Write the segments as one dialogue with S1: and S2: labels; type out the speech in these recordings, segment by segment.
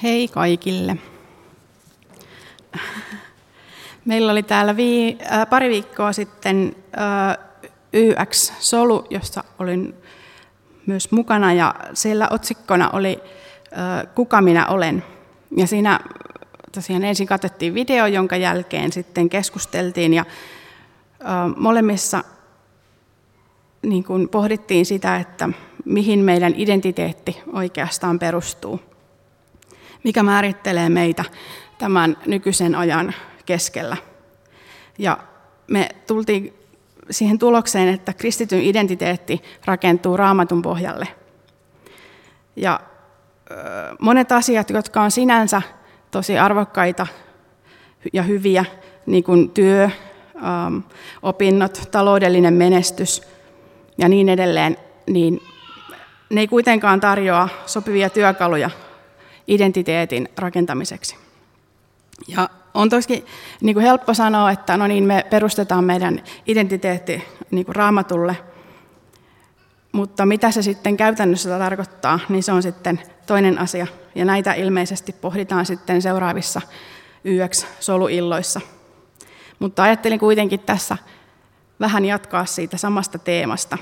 S1: Hei kaikille. Meillä oli täällä pari viikkoa sitten YX-solu, jossa olin myös mukana, ja siellä otsikkona oli Kuka minä olen. Ja siinä tosiaan ensin katsottiin video, jonka jälkeen sitten keskusteltiin, ja molemmissa niin kuin pohdittiin sitä, että mihin meidän identiteetti oikeastaan perustuu. Mikä määrittelee meitä tämän nykyisen ajan keskellä. Ja me tultiin siihen tulokseen, että kristityn identiteetti rakentuu Raamatun pohjalle. Ja monet asiat, jotka on sinänsä tosi arvokkaita ja hyviä, niin kuin työ, opinnot, taloudellinen menestys ja niin edelleen, niin ne ei kuitenkaan tarjoa sopivia työkaluja identiteetin rakentamiseksi. Ja on toki niin kuin helppo sanoa, että no niin, me perustetaan meidän identiteetti niin kuin Raamatulle, mutta mitä se sitten käytännössä tarkoittaa, niin se on sitten toinen asia. Ja näitä ilmeisesti pohditaan sitten seuraavissa YX-soluilloissa. Mutta ajattelin kuitenkin tässä vähän jatkaa siitä samasta teemasta.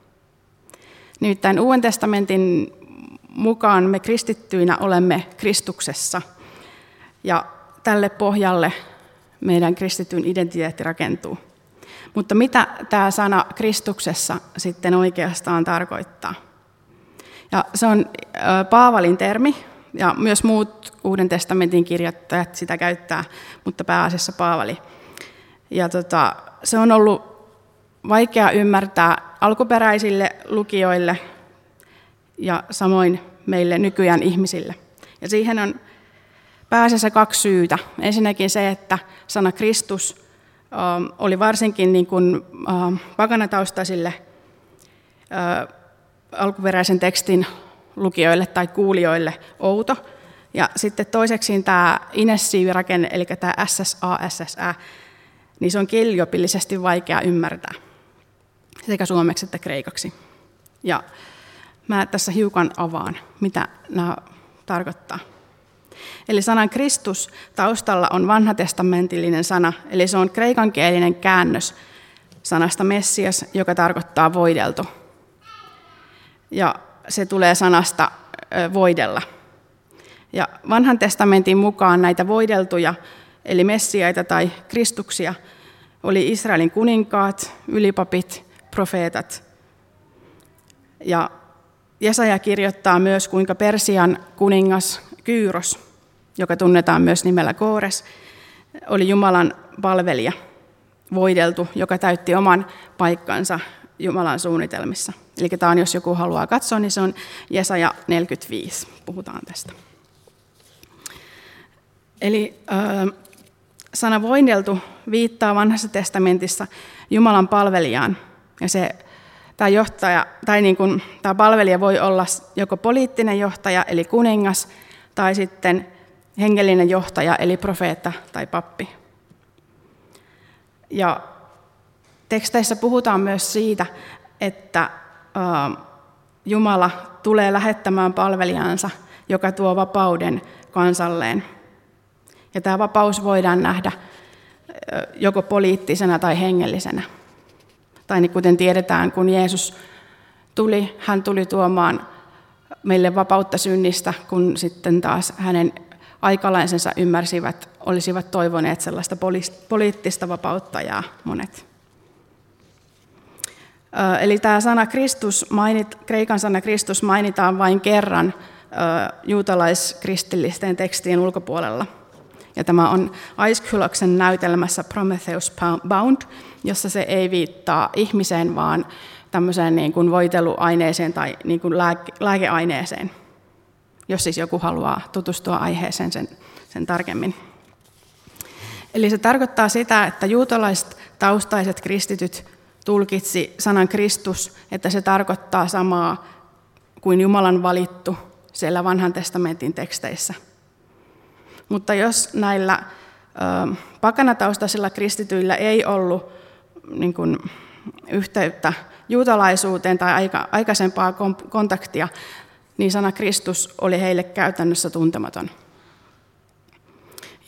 S1: Nimittäin Uuden testamentin mukaan me kristittyinä olemme Kristuksessa, ja tälle pohjalle meidän kristityn identiteetti rakentuu. Mutta mitä tämä sana Kristuksessa sitten oikeastaan tarkoittaa? Ja se on Paavalin termi, ja myös muut Uuden testamentin kirjoittajat sitä käyttää, mutta pääasiassa Paavali. Ja se on ollut vaikea ymmärtää alkuperäisille lukijoille ja samoin meille nykyään ihmisille. Ja siihen on pääasiassa kaksi syytä. Ensinnäkin se, että sana Kristus oli varsinkin niin kuin paganataustaisille alkuperäisen tekstin lukijoille tai kuulijoille outo. Ja sitten toiseksi tämä inessiivirakenne, eli tämä SSA, niin se on kieliopillisesti vaikea ymmärtää sekä suomeksi että kreikaksi. Ja mä tässä hiukan avaan, mitä nämä tarkoittaa. Eli sanan Kristus taustalla on vanhatestamentillinen sana, eli se on kreikankielinen käännös sanasta Messias, joka tarkoittaa voideltu. Ja se tulee sanasta voidella. Ja vanhan testamentin mukaan näitä voideltuja, eli messiaita tai kristuksia, oli Israelin kuninkaat, ylipapit, profeetat. Ja Jesaja kirjoittaa myös, kuinka Persian kuningas Kyyros, joka tunnetaan myös nimellä Koores, oli Jumalan palvelija, voideltu, joka täytti oman paikkansa Jumalan suunnitelmissa. Eli tämä on, jos joku haluaa katsoa, niin se on Jesaja 45. Puhutaan tästä. Eli sana voideltu viittaa vanhassa testamentissa Jumalan palvelijaan. Ja tämä palvelija voi olla joko poliittinen johtaja, eli kuningas, tai sitten hengellinen johtaja, eli profeetta tai pappi. Ja teksteissä puhutaan myös siitä, että Jumala tulee lähettämään palvelijansa, joka tuo vapauden kansalleen. Ja tämä vapaus voidaan nähdä joko poliittisena tai hengellisenä. Tai niin kuten tiedetään, kun Jeesus tuli, hän tuli tuomaan meille vapautta synnistä, kun sitten taas hänen aikalaisensa olisivat toivoneet sellaista poliittista vapautta ja monet. Eli tämä sana Kristus, kreikan sana Kristus mainitaan vain kerran juutalaiskristillisten tekstien ulkopuolella. Ja tämä on Aeschyloksen näytelmässä Prometheus Bound, jossa se ei viittaa ihmiseen, vaan tämmöiseen niin kuin voiteluaineeseen tai niin kuin lääkeaineeseen, jos siis joku haluaa tutustua aiheeseen sen tarkemmin. Eli se tarkoittaa sitä, että juutalaiset taustaiset kristityt tulkitsi sanan Kristus, että se tarkoittaa samaa kuin Jumalan valittu siellä vanhan testamentin teksteissä. Mutta jos näillä paganataustaisilla kristityillä ei ollut niin kuin yhteyttä juutalaisuuteen tai aikaisempaa kontaktia, niin sana Kristus oli heille käytännössä tuntematon.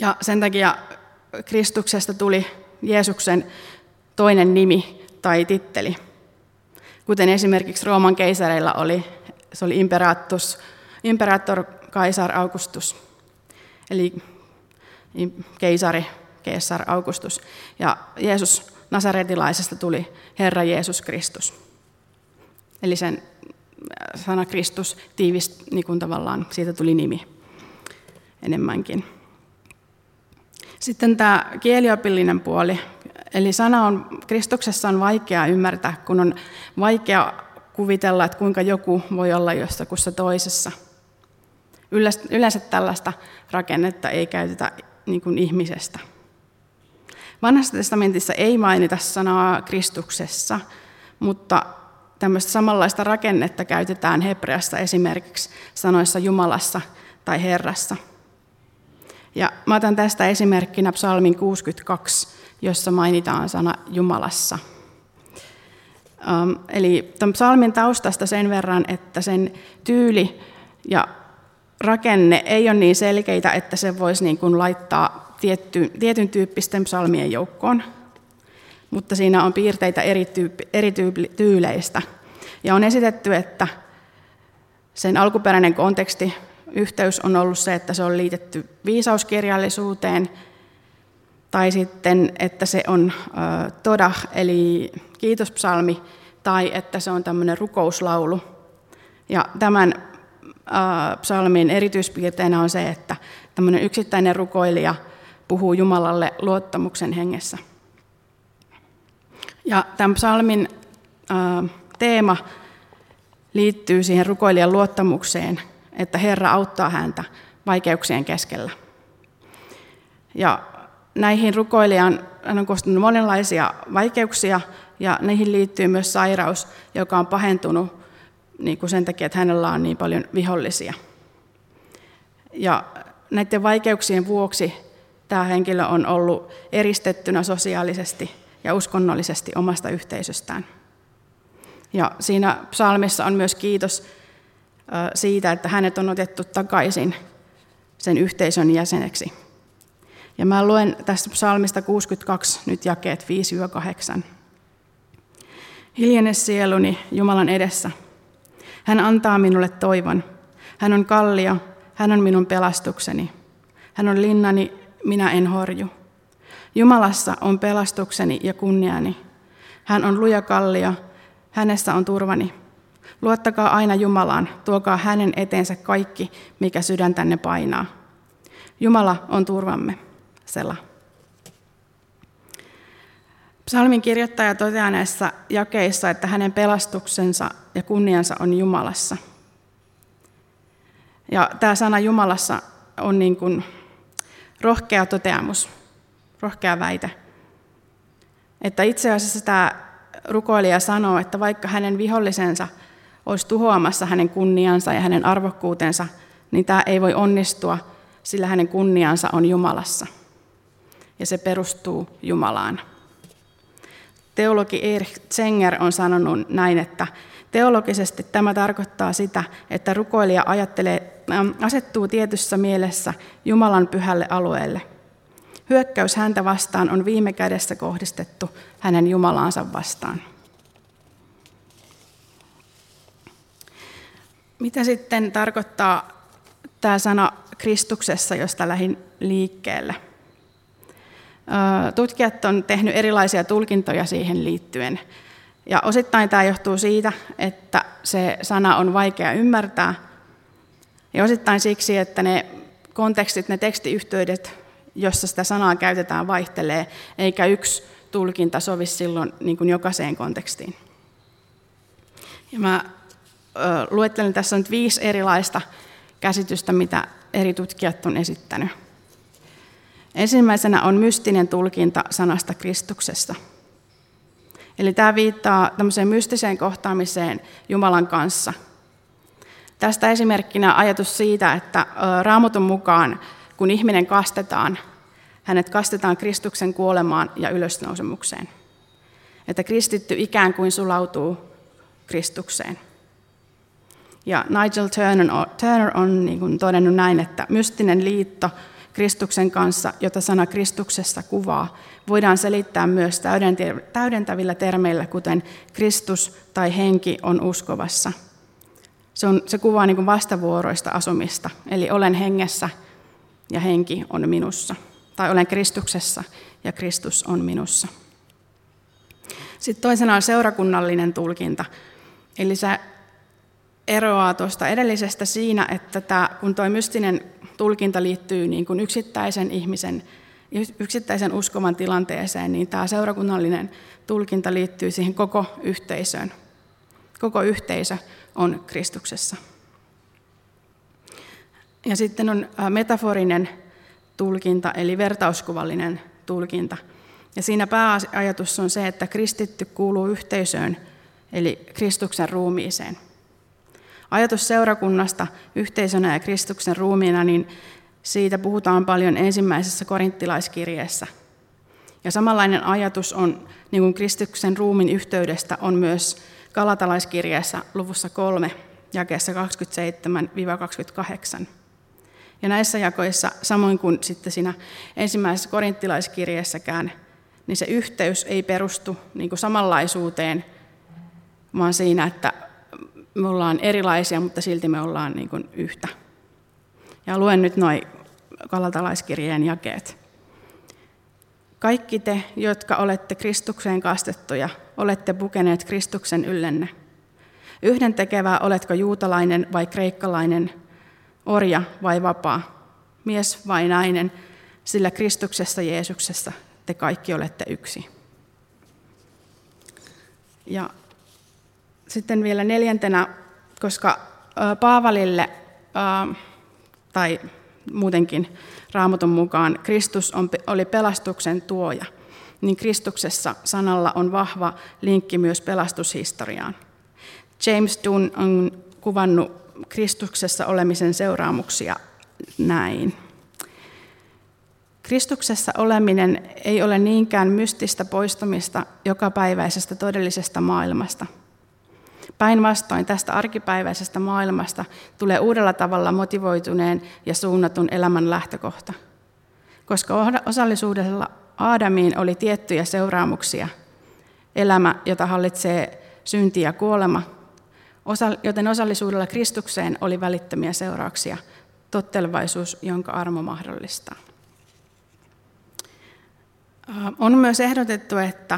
S1: Ja sen takia Kristuksesta tuli Jeesuksen toinen nimi tai titteli. Kuten esimerkiksi Rooman keisareilla se oli Imperator Caesar Augustus, eli keisari Caesar Augustus. Ja Jeesus Nasaretilaisesta tuli Herra Jeesus Kristus. Eli sen sana Kristus niin kuin tavallaan siitä tuli nimi enemmänkin. Sitten tämä kieliopillinen puoli. Eli Kristuksessa on vaikea ymmärtää, kun on vaikea kuvitella, että kuinka joku voi olla jostakussa toisessa. Yleensä tällaista rakennetta ei käytetä niin kuin ihmisestä. Vanhassa testamentissa ei mainita sanaa Kristuksessa, mutta tämmöistä samanlaista rakennetta käytetään hebreassa esimerkiksi sanoissa Jumalassa tai Herrassa. Ja mä otan tästä esimerkkinä psalmin 62, jossa mainitaan sana Jumalassa. Eli tämän psalmin taustasta sen verran, että sen tyyli ja rakenne ei ole niin selkeitä, että se voisi niin kuin laittaa tietyn tyyppisten psalmien joukkoon, mutta siinä on piirteitä eri tyyleistä. Ja on esitetty, että sen alkuperäinen yhteys on ollut se, että se on liitetty viisauskirjallisuuteen, tai sitten, että se on todah, eli kiitospsalmi, tai että se on tämmöinen rukouslaulu. Ja tämän psalmin erityispiirteenä on se, että tämmöinen yksittäinen rukoilija puhuu Jumalalle luottamuksen hengessä. Ja tämän psalmin teema liittyy siihen rukoilijan luottamukseen, että Herra auttaa häntä vaikeuksien keskellä. Ja näihin rukoilijan on koostunut monenlaisia vaikeuksia, ja niihin liittyy myös sairaus, joka on pahentunut niin kuin sen takia, että hänellä on niin paljon vihollisia. Ja näiden vaikeuksien vuoksi tämä henkilö on ollut eristettynä sosiaalisesti ja uskonnollisesti omasta yhteisöstään. Ja siinä psalmissa on myös kiitos siitä, että hänet on otettu takaisin sen yhteisön jäseneksi. Ja mä luen tästä psalmista 62 nyt jakeet 5-8. Hiljene sieluni Jumalan edessä. Hän antaa minulle toivon. Hän on kallio, hän on minun pelastukseni. Hän on linnani, minä en horju. Jumalassa on pelastukseni ja kunniani. Hän on luja kallio, hänessä on turvani. Luottakaa aina Jumalaan, tuokaa hänen eteensä kaikki, mikä sydäntänne painaa. Jumala on turvamme. Sela. Psalmin kirjoittaja toteaa näissä jakeissa, että hänen pelastuksensa ja kunniansa on Jumalassa. Ja tämä sana Jumalassa on niin kuin rohkea toteamus, rohkea väite. Että itse asiassa tämä rukoilija sanoo, että vaikka hänen vihollisensa olisi tuhoamassa hänen kunniansa ja hänen arvokkuutensa, niin tämä ei voi onnistua, sillä hänen kunniansa on Jumalassa. Ja se perustuu Jumalaan. Teologi Erich Zenger on sanonut näin, että teologisesti tämä tarkoittaa sitä, että rukoilija asettuu tietyssä mielessä Jumalan pyhälle alueelle. Hyökkäys häntä vastaan on viime kädessä kohdistettu hänen Jumalaansa vastaan. Mitä sitten tarkoittaa tämä sana Kristuksessa, josta lähdin liikkeelle? Tutkijat on tehnyt erilaisia tulkintoja siihen liittyen. Ja osittain tämä johtuu siitä, että se sana on vaikea ymmärtää. Ja osittain siksi, että ne kontekstit, ne tekstiyhteydet, jossa sitä sanaa käytetään, vaihtelee, eikä yksi tulkinta sovi silloin niin kuin jokaiseen kontekstiin. Ja mä luettelen tässä nyt 5 erilaista käsitystä, mitä eri tutkijat on esittänyt. Ensimmäisenä on mystinen tulkinta sanasta Kristuksessa. Eli tämä viittaa tämmöiseen mystiseen kohtaamiseen Jumalan kanssa. Tästä esimerkkinä ajatus siitä, että Raamatun mukaan, kun ihminen kastetaan, hänet kastetaan Kristuksen kuolemaan ja ylösnousemukseen. Että kristitty ikään kuin sulautuu Kristukseen. Ja Nigel Turner on niin kuin todennut näin, että mystinen liitto Kristuksen kanssa, jota sana Kristuksessa kuvaa, voidaan selittää myös täydentävillä termeillä, kuten Kristus tai henki on uskovassa. Se kuvaa niin kuin vastavuoroista asumista, eli olen hengessä ja henki on minussa. Tai olen Kristuksessa ja Kristus on minussa. Sitten toisena on seurakunnallinen tulkinta. Eli se eroaa tuosta edellisestä siinä, että kun tuo mystinen tulkinta liittyy niin kuin yksittäisen uskovan tilanteeseen, niin tämä seurakunnallinen tulkinta liittyy siihen koko yhteisöön. Koko yhteisö on Kristuksessa. Ja sitten on metaforinen tulkinta, eli vertauskuvallinen tulkinta. Ja siinä pääajatus on se, että kristitty kuuluu yhteisöön, eli Kristuksen ruumiiseen. Ajatus seurakunnasta yhteisönä ja Kristuksen ruumiina, niin siitä puhutaan paljon ensimmäisessä korinttilaiskirjeessä. Ja samanlainen ajatus on niin kuin Kristuksen ruumiin yhteydestä on myös galatalaiskirjeessä luvussa 3, jakeessa 27-28. Ja näissä jakoissa, samoin kuin sitten siinä ensimmäisessä korinttilaiskirjeessäkään, niin se yhteys ei perustu niin kuin samanlaisuuteen, vaan siinä, että me ollaan erilaisia, mutta silti me ollaan niin kuin yhtä. Ja luen nyt nuo galatalaiskirjeen jakeet. Kaikki te, jotka olette Kristukseen kastettuja, olette pukeneet Kristuksen yllenne. Yhdentekevää, oletko juutalainen vai kreikkalainen, orja vai vapaa, mies vai nainen, sillä Kristuksessa Jeesuksessa te kaikki olette yksi. Ja sitten vielä neljäntenä, koska Paavalille tai muutenkin Raamatun mukaan Kristus oli pelastuksen tuoja, niin Kristuksessa sanalla on vahva linkki myös pelastushistoriaan. James Dunn on kuvannut Kristuksessa olemisen seuraamuksia näin. Kristuksessa oleminen ei ole niinkään mystistä poistumista jokapäiväisestä todellisesta maailmasta. Päinvastoin tästä arkipäiväisestä maailmasta tulee uudella tavalla motivoituneen ja suunnatun elämän lähtökohta. Koska osallisuudella Aadamiin oli tiettyjä seuraamuksia, elämä, jota hallitsee synti ja kuolema, joten osallisuudella Kristukseen oli välittömiä seurauksia, tottelevaisuus, jonka armo mahdollistaa. On myös ehdotettu, että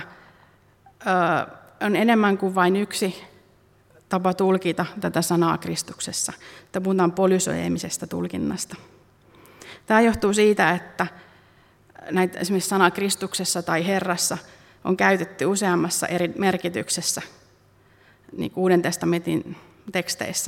S1: on enemmän kuin vain yksi tapa tulkita tätä sanaa Kristuksessa. Että puhutaan polysoeemisesta tulkinnasta. Tämä johtuu siitä, että näitä esimerkiksi sanaa Kristuksessa tai Herrassa on käytetty useammassa eri merkityksessä niin kuin Uuden testamentin teksteissä.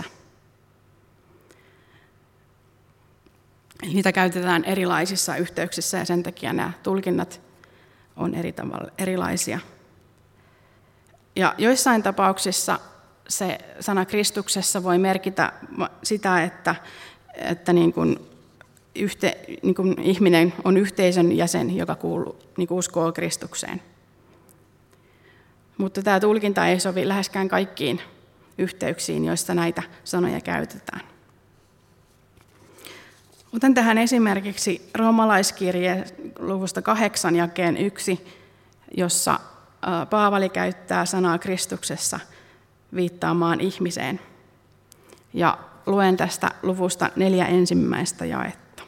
S1: Niitä käytetään erilaisissa yhteyksissä ja sen takia nämä tulkinnat on erilaisia. Ja joissain tapauksissa se sana Kristuksessa voi merkitä sitä, että niin kuin ihminen on yhteisön jäsen, joka niin kuin uskoo Kristukseen. Mutta tämä tulkinta ei sovi läheskään kaikkiin yhteyksiin, joissa näitä sanoja käytetään. Otan tähän esimerkiksi roomalaiskirjeen luvusta 8 jakeen 1, jossa Paavali käyttää sanaa Kristuksessa viittaamaan ihmiseen. Ja luen tästä luvusta 4 ensimmäistä jaetta.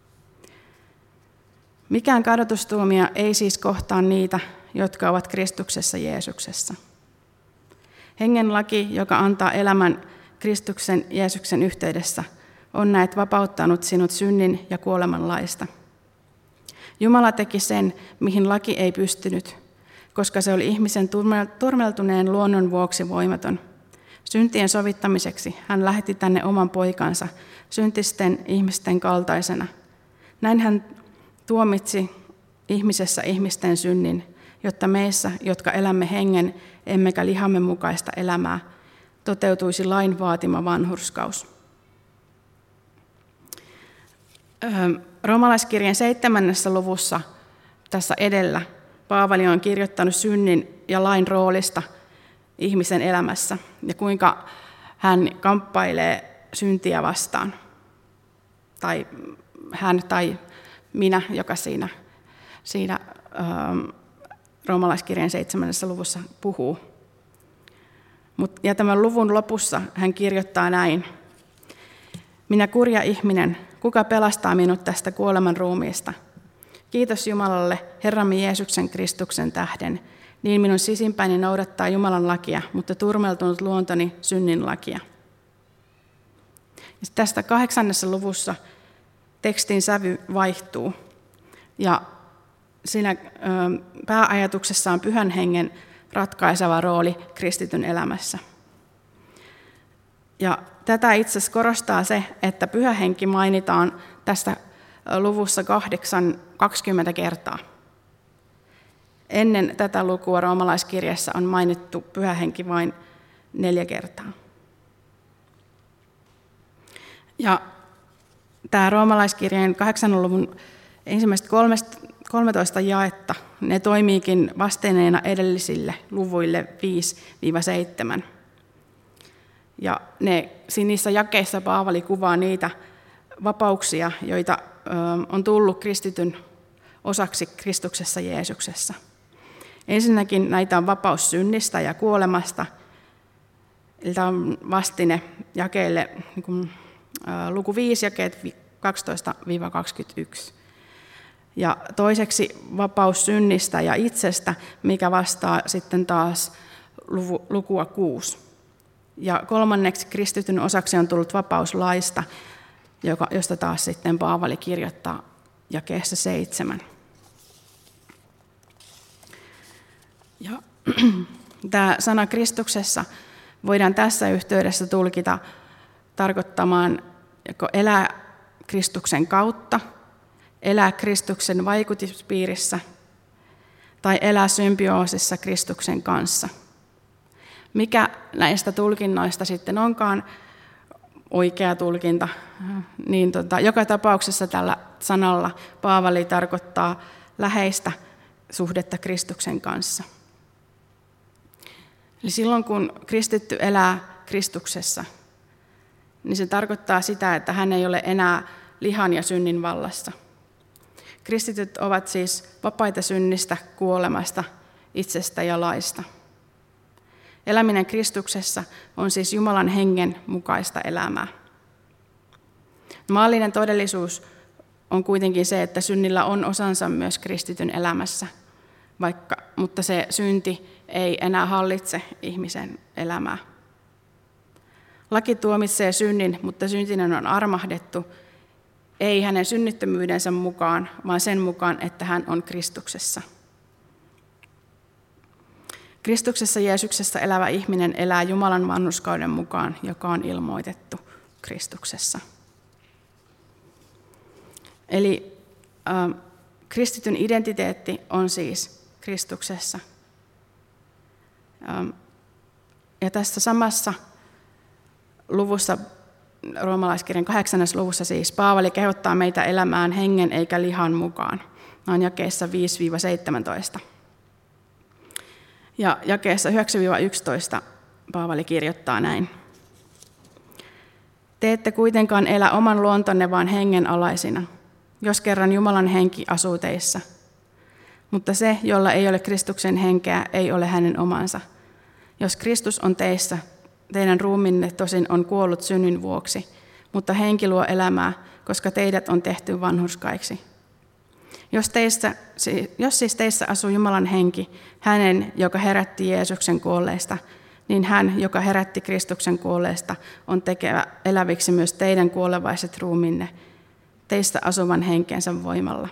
S1: Mikään kadotustuomio ei siis kohtaa niitä, jotka ovat Kristuksessa Jeesuksessa. Hengen laki, joka antaa elämän Kristuksen Jeesuksen yhteydessä, on näet vapauttanut sinut synnin ja kuoleman laista. Jumala teki sen, mihin laki ei pystynyt, koska se oli ihmisen turmeltuneen luonnon vuoksi voimaton. Syntien sovittamiseksi hän lähetti tänne oman poikansa syntisten ihmisten kaltaisena. Näin hän tuomitsi ihmisessä ihmisten synnin, jotta meissä, jotka elämme hengen, emmekä lihamme mukaista elämää, toteutuisi lain vaatima vanhurskaus. Roomalaiskirjeen 7. luvussa tässä edellä Paavali on kirjoittanut synnin ja lain roolista ihmisen elämässä ja kuinka hän kamppailee syntiä vastaan. Tai hän tai minä, joka siinä roomalaiskirjeen 7. luvussa puhuu. Ja tämän luvun lopussa hän kirjoittaa näin. Minä kurja ihminen, kuka pelastaa minut tästä kuoleman ruumiista? Kiitos Jumalalle, Herramme Jeesuksen Kristuksen tähden. Niin minun sisimpäini noudattaa Jumalan lakia, mutta turmeltunut luontoni synnin lakia. Ja tästä 8. luvussa tekstin sävy vaihtuu. Ja siinä pääajatuksessa on Pyhän Hengen ratkaiseva rooli kristityn elämässä. Ja tätä itse asiassa korostaa se, että Pyhä Henki mainitaan tässä luvussa 20 kertaa. Ennen tätä lukua roomalaiskirjassa on mainittu Pyhä Henki vain 4 kertaa. Ja tämä roomalaiskirjeen 8. luvun ensimmäiset 13 jaetta, ne toimiikin vastineena edellisille luvuille 5-7. Ja niissä jakeissa Paavali kuvaa niitä vapauksia, joita on tullut kristityn osaksi Kristuksessa Jeesuksessa. Ensinnäkin näitä on vapaus synnistä ja kuolemasta. Tämä on vastine jakeille luku 5, jakeet 12-21. Ja toiseksi vapaus synnistä ja itsestä, mikä vastaa sitten taas lukua 6. Ja kolmanneksi kristityn osaksi on tullut vapaus laista, josta taas sitten Paavali kirjoittaa jakeessa 7. Ja tämä sana Kristuksessa voidaan tässä yhteydessä tulkita tarkoittamaan joko elää Kristuksen kautta, elää Kristuksen vaikutuspiirissä tai elää symbioosissa Kristuksen kanssa. Mikä näistä tulkinnoista sitten onkaan oikea tulkinta, niin joka tapauksessa tällä sanalla Paavali tarkoittaa läheistä suhdetta Kristuksen kanssa. Eli silloin kun kristitty elää Kristuksessa, niin se tarkoittaa sitä, että hän ei ole enää lihan ja synnin vallassa. Kristityt ovat siis vapaita synnistä, kuolemasta, itsestä ja laista. Eläminen Kristuksessa on siis Jumalan hengen mukaista elämää. Maallinen todellisuus on kuitenkin se, että synnillä on osansa myös kristityn elämässä, mutta se synti ei enää hallitse ihmisen elämää. Laki tuomitsee synnin, mutta syntinen on armahdettu, ei hänen synnittömyydensä mukaan, vaan sen mukaan, että hän on Kristuksessa. Kristuksessa Jeesuksessa elävä ihminen elää Jumalan vanhurskauden mukaan, joka on ilmoitettu Kristuksessa. Eli kristityn identiteetti on siis Kristuksessa. Ja tässä samassa luvussa, roomalaiskirjan 8. luvussa siis, Paavali kehottaa meitä elämään hengen eikä lihan mukaan. Nämä on jakeessa 5-17. Ja jakeessa 9-11 Paavali kirjoittaa näin. Te ette kuitenkaan elä oman luontonne, vaan hengen alaisina, jos kerran Jumalan henki asuu teissä. Mutta se, jolla ei ole Kristuksen henkeä, ei ole hänen omansa. Jos Kristus on teissä, teidän ruumiinne tosin on kuollut synnin vuoksi, mutta henki luo elämää, koska teidät on tehty vanhurskaiksi. Jos siis teissä asuu Jumalan henki, hänen, joka herätti Jeesuksen kuolleista, niin hän, joka herätti Kristuksen kuolleista, on tekevä eläviksi myös teidän kuolevaiset ruumiinne, teistä asuvan henkensä voimalla.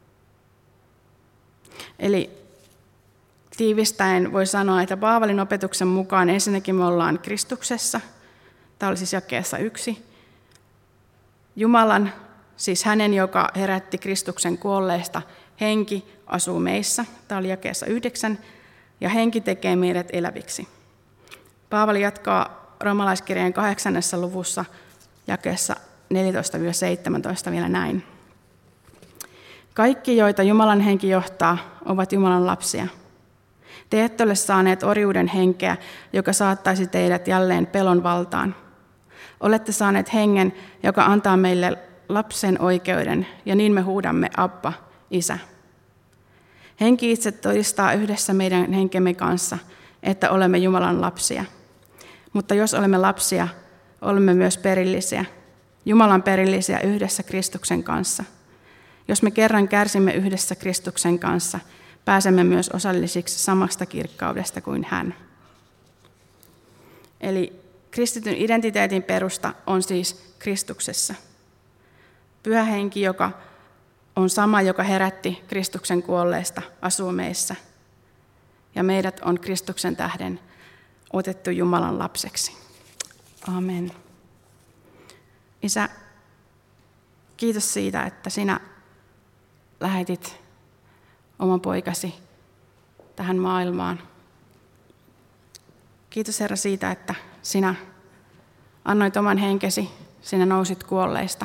S1: Eli tiivistäen voi sanoa, että Paavalin opetuksen mukaan ensinnäkin me ollaan Kristuksessa, tämä oli siis jakeessa 1, Jumalan, siis hänen, joka herätti Kristuksen kuolleista, henki asuu meissä, tämä oli jakeessa 9, ja henki tekee meidät eläviksi. Paavali jatkaa roomalaiskirjeen 8. luvussa jakeessa 14-17 vielä näin. Kaikki, joita Jumalan henki johtaa, ovat Jumalan lapsia. Te ette ole saaneet orjuuden henkeä, joka saattaisi teidät jälleen pelon valtaan. Olette saaneet hengen, joka antaa meille lapsen oikeuden ja niin me huudamme Abba, Isä. Henki itse todistaa yhdessä meidän henkemme kanssa, että olemme Jumalan lapsia. Mutta jos olemme lapsia, olemme myös perillisiä. Jumalan perillisiä yhdessä Kristuksen kanssa. Jos me kerran kärsimme yhdessä Kristuksen kanssa, pääsemme myös osallisiksi samasta kirkkaudesta kuin hän. Eli kristityn identiteetin perusta on siis Kristuksessa. Pyhä Henki, joka on sama, joka herätti Kristuksen kuolleesta, asuu meissä. Ja meidät on Kristuksen tähden otettu Jumalan lapseksi. Amen. Isä, kiitos siitä, että sinä lähetit oman poikasi tähän maailmaan. Kiitos Herra siitä, että sinä annoit oman henkesi, sinä nousit kuolleista,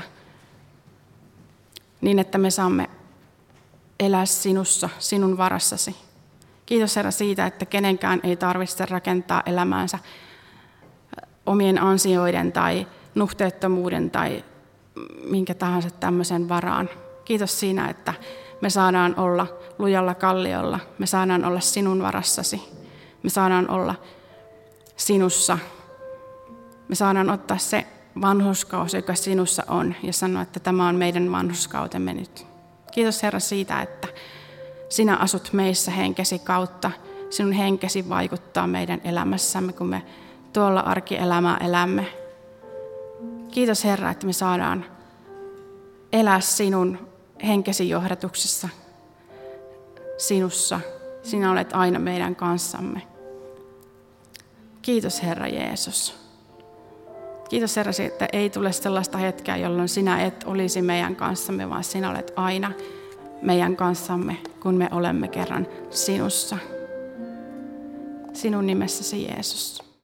S1: niin että me saamme elää sinussa, sinun varassasi. Kiitos Herra siitä, että kenenkään ei tarvitse rakentaa elämäänsä omien ansioiden tai nuhteettomuuden tai minkä tahansa tämmöisen varaan. Kiitos siinä, että me saadaan olla lujalla kalliolla, me saadaan olla sinun varassasi, me saadaan olla sinussa, me saadaan ottaa se vanhurskaus, joka sinussa on, ja sanoa, että tämä on meidän vanhurskautemme nyt. Kiitos Herra siitä, että sinä asut meissä henkesi kautta, sinun henkesi vaikuttaa meidän elämässämme, kun me tuolla arkielämää elämme. Kiitos Herra, että me saadaan elää sinun henkesi johdatuksessa, sinussa. Sinä olet aina meidän kanssamme. Kiitos Herra Jeesus. Kiitos Herra, että ei tule sellaista hetkeä, jolloin sinä et olisi meidän kanssamme, vaan sinä olet aina meidän kanssamme, kun me olemme kerran sinussa. Sinun nimessäsi Jeesus.